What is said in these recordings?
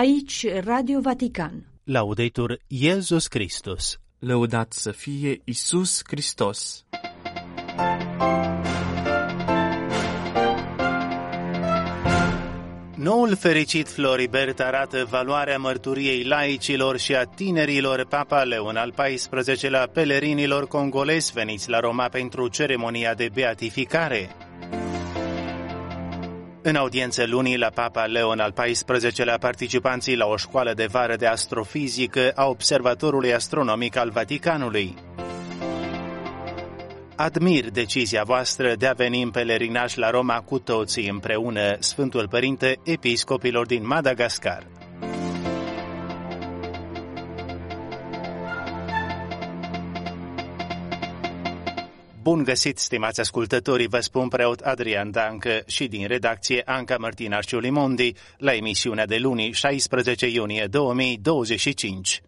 Aici Radio Vatican. Laudetur Iesus Christus. Lăudat să fie Iisus Hristos. Noul fericit Floribert arată valoarea mărturiei laicilor și a tinerilor Papa Leon al XIV-lea pelerinilor congolezi veniți la Roma pentru ceremonia de beatificare. În audiență luni la Papa Leon al XIV-lea, participanții la o școală de vară de astrofizică a Observatorului Astronomic al Vaticanului. Admir decizia voastră de a veni în pelerinaj la Roma cu toții împreună, Sfântul Părinte Episcopilor din Madagascar. Bun găsit, stimați ascultătorii, vă spun preot Adrian Dancă și din redacție Anca Mărtinașciu Limondi la emisiunea de luni 16 iunie 2025.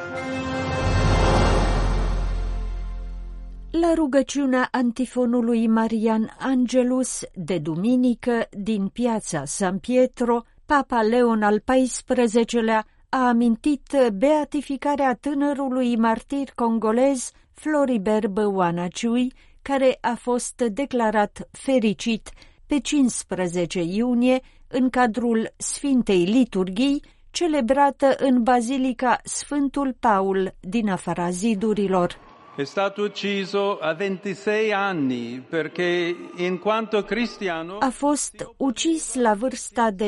La rugăciunea antifonului Marian Angelus de duminică din piața San Pietro, Papa Leon al XIV-lea a amintit beatificarea tânărului martir congolez Floribert Băuanaciui, care a fost declarat fericit pe 15 iunie în cadrul Sfintei Liturghii, celebrată în Bazilica Sfântul Paul din afara zidurilor. È stato ucciso a 26 anni perché in quanto cristiano a fost ucis la vârsta de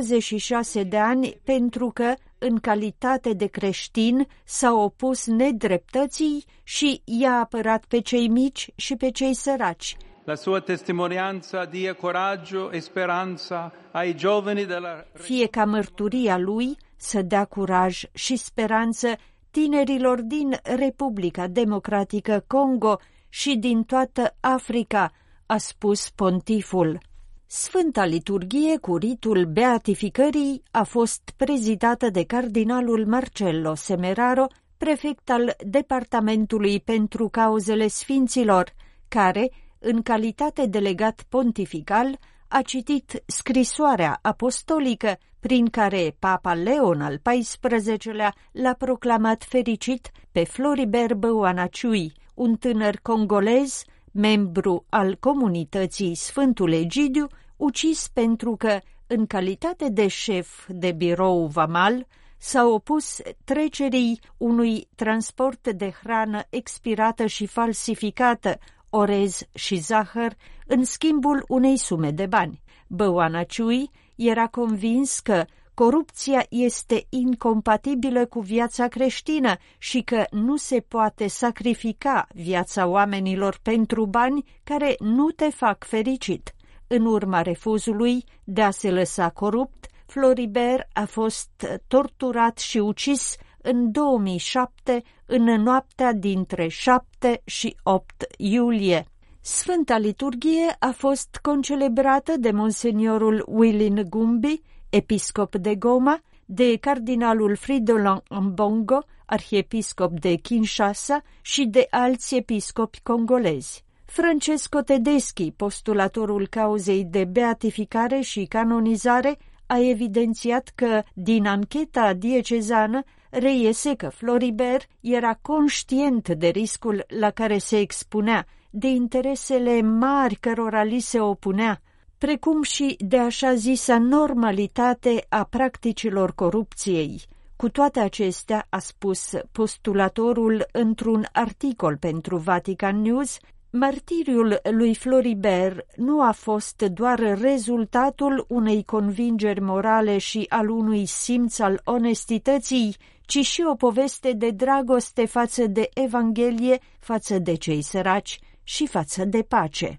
26 de ani pentru că, în calitate de creștin, s-a opus nedreptății și i-a apărat pe cei mici și pe cei săraci. La sua testimonianza dia coraggio e speranza ai giovani della... Fie ca mărturia lui să dea curaj și speranță tinerilor din Republica Democratică Congo și din toată Africa, a spus pontiful. Sfânta liturghie cu ritul beatificării a fost prezidată de cardinalul Marcello Semeraro, prefect al Departamentului pentru Cauzele Sfinților, care, în calitate de legat pontifical, a citit scrisoarea apostolică prin care Papa Leon al XIV-lea l-a proclamat fericit pe Floribert Băuanaciui, un tânăr congolez, membru al comunității Sfântul Egidiu, ucis pentru că, în calitate de șef de birou vamal, s-a opus trecerii unui transport de hrană expirată și falsificată, orez și zahăr, în schimbul unei sume de bani. Băuanaciui era convins că corupția este incompatibilă cu viața creștină și că nu se poate sacrifica viața oamenilor pentru bani care nu te fac fericit. În urma refuzului de a se lăsa corupt, Floribert a fost torturat și ucis în 2007, în noaptea dintre 7 și 8 iulie. Sfânta liturghie a fost concelebrată de monseniorul Willy Ngumbi, episcop de Goma, de cardinalul Fridolin Ambongo, arhiepiscop de Kinshasa și de alți episcopi congolezi. Francesco Tedeschi, postulatorul cauzei de beatificare și canonizare, a evidențiat că, din ancheta diecezană, reiese că Floribert era conștient de riscul la care se expunea, de interesele mari cărora li se opunea, precum și de așa zisa normalitate a practicilor corupției. Cu toate acestea, a spus postulatorul într-un articol pentru Vatican News, martiriul lui Floribert nu a fost doar rezultatul unei convingeri morale și al unui simț al onestității, ci și o poveste de dragoste față de Evanghelie, față de cei săraci și față de pace.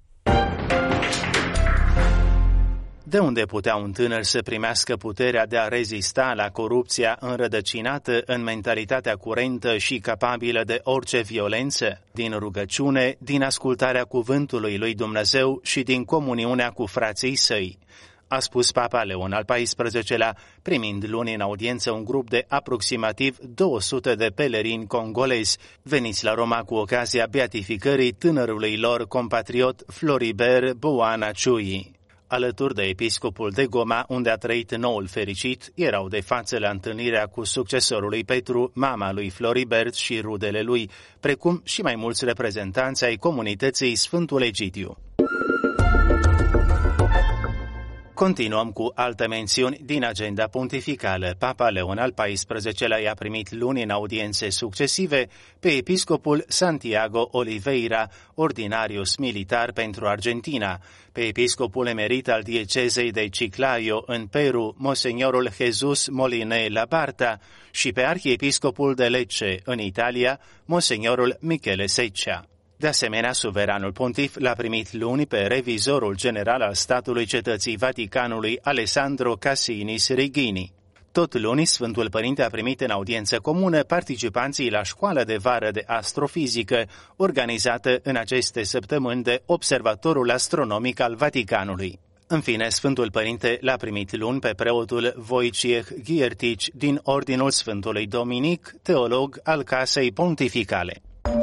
De unde putea un tânăr să primească puterea de a rezista la corupția înrădăcinată în mentalitatea curentă și capabilă de orice violență? Din rugăciune, din ascultarea cuvântului lui Dumnezeu și din comuniunea cu frații săi, a spus Papa Leon al XIV-lea, primind luni în audiență un grup de aproximativ 200 de pelerini congolezi, veniți la Roma cu ocazia beatificării tânărului lor compatriot Floribert Băuanaciui. Alături de episcopul de Goma, unde a trăit noul fericit, erau de față la întâlnirea cu succesorul lui Petru, mama lui Floribert și rudele lui, precum și mai mulți reprezentanți ai comunității Sfântul Egidiu. Continuăm cu alte mențiuni din agenda pontificală. Papa Leon al XIV-lea i-a primit luni în audiențe succesive pe episcopul Santiago Oliveira, ordinarius militar pentru Argentina, pe episcopul emerit al diecezei de Chiclayo în Peru, monsignorul Jesus Moline Labarta, și pe arhiepiscopul de Lecce în Italia, monsignorul Michele Seccia. De asemenea, suveranul pontif l-a primit luni pe revizorul general al statului Cetății Vaticanului, Alessandro Cassinis Righini. Tot luni, Sfântul Părinte a primit în audiență comună participanții la școala de vară de astrofizică, organizată în aceste săptămâni de Observatorul Astronomic al Vaticanului. În fine, Sfântul Părinte l-a primit luni pe preotul Wojciech Giertich din Ordinul Sfântului Dominic, teolog al Casei Pontificale.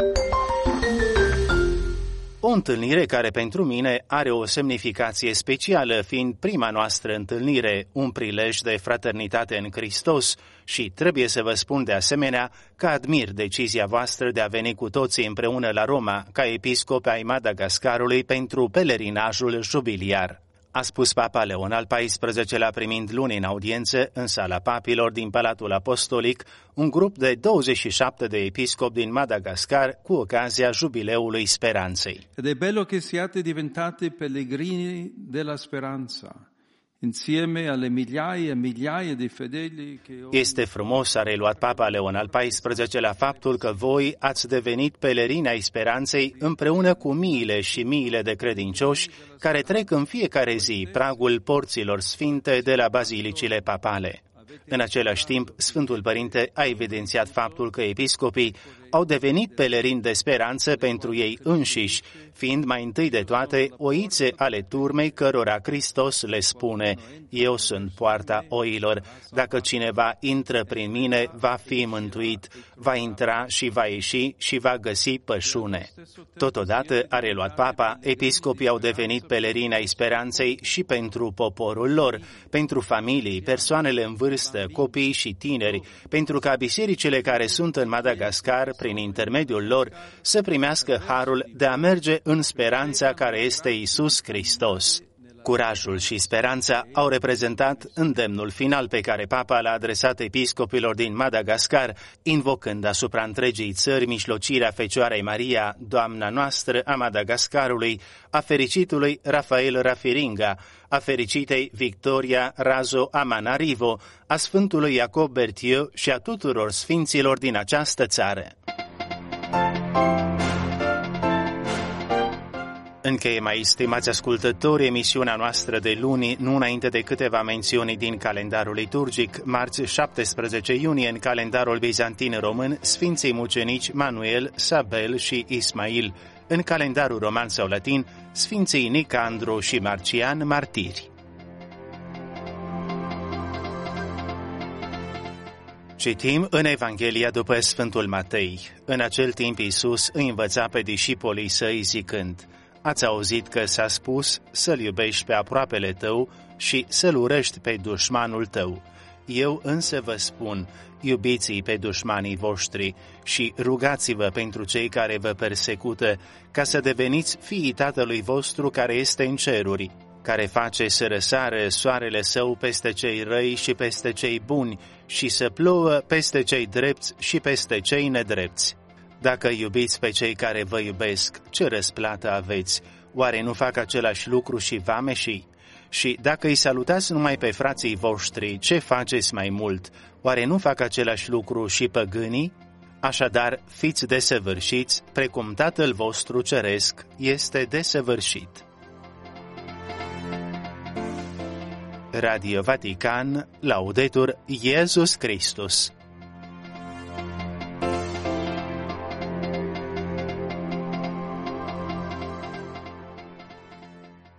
O întâlnire care pentru mine are o semnificație specială, fiind prima noastră întâlnire, un prilej de fraternitate în Hristos, și trebuie să vă spun de asemenea că admir decizia voastră de a veni cu toții împreună la Roma ca episcopi ai Madagascarului pentru pelerinajul jubiliar, a spus Papa Leon al XIV-lea primind luni în audiență în sala papilor din Palatul Apostolic un grup de 27 de episcopi din Madagascar cu ocazia Jubileului Speranței. Ed è bello che siate diventate pellegrini della speranza. Insieme alle migliaia e migliaia di fedeli che Este frumos, a reluat Papa Leon al XIV-lea, faptul că voi ați devenit pelerini ai speranței împreună cu miile și miile de credincioși care trec în fiecare zi pragul porților sfinte de la bazilicile papale. În același timp, Sfântul Părinte a evidențiat faptul că episcopii au devenit pelerini de speranță pentru ei înșiși, fiind mai întâi de toate oițe ale turmei cărora Hristos le spune: eu sunt poarta oilor, dacă cineva intră prin mine, va fi mântuit, va intra și va ieși și va găsi pășune. Totodată, a reluat Papa, episcopii au devenit pelerini ai speranței și pentru poporul lor, pentru familii, persoanele în vârstă, copii și tineri, pentru ca bisericile care sunt în Madagascar, prin intermediul lor, să primească harul de a merge în speranța care este Iisus Hristos. Curajul și speranța au reprezentat îndemnul final pe care Papa l-a adresat episcopilor din Madagascar, invocând asupra întregii țări mijlocirea Fecioarei Maria, Doamna noastră a Madagascarului, a fericitului Rafael Rafiringa, a fericitei Victoria Razo Amanarivo, a Sfântului Iacob Bertieu și a tuturor sfinților din această țară. Încheiem aici, stimați ascultători, emisiunea noastră de luni, nu înainte de câteva mențiuni din calendarul liturgic. Marți 17 iunie, în calendarul bizantin român, Sfinții mucenici Manuel, Sabel și Ismail. În calendarul roman sau latin, Sfinții Nicandru și Marcian, martiri. Citim în Evanghelia după Sfântul Matei. În acel timp Iisus îi învăța pe discipolii săi zicând: ați auzit că s-a spus să-l iubești pe aproapele tău și să-l urăști pe dușmanul tău. Eu însă vă spun, iubiți-i pe dușmanii voștri și rugați-vă pentru cei care vă persecută, ca să deveniți fiii Tatălui vostru care este în ceruri, care face să răsară soarele său peste cei răi și peste cei buni și să plouă peste cei drepți și peste cei nedrepți. Dacă iubiți pe cei care vă iubesc, ce răsplată aveți? Oare nu fac același lucru și vameșii? Și dacă îi salutați numai pe frații voștri, ce faceți mai mult? Oare nu fac același lucru și păgânii? Așadar, fiți desăvârșiți, precum Tatăl vostru ceresc este desăvârșit. Radio Vatican, Laudetur Iesus Christus.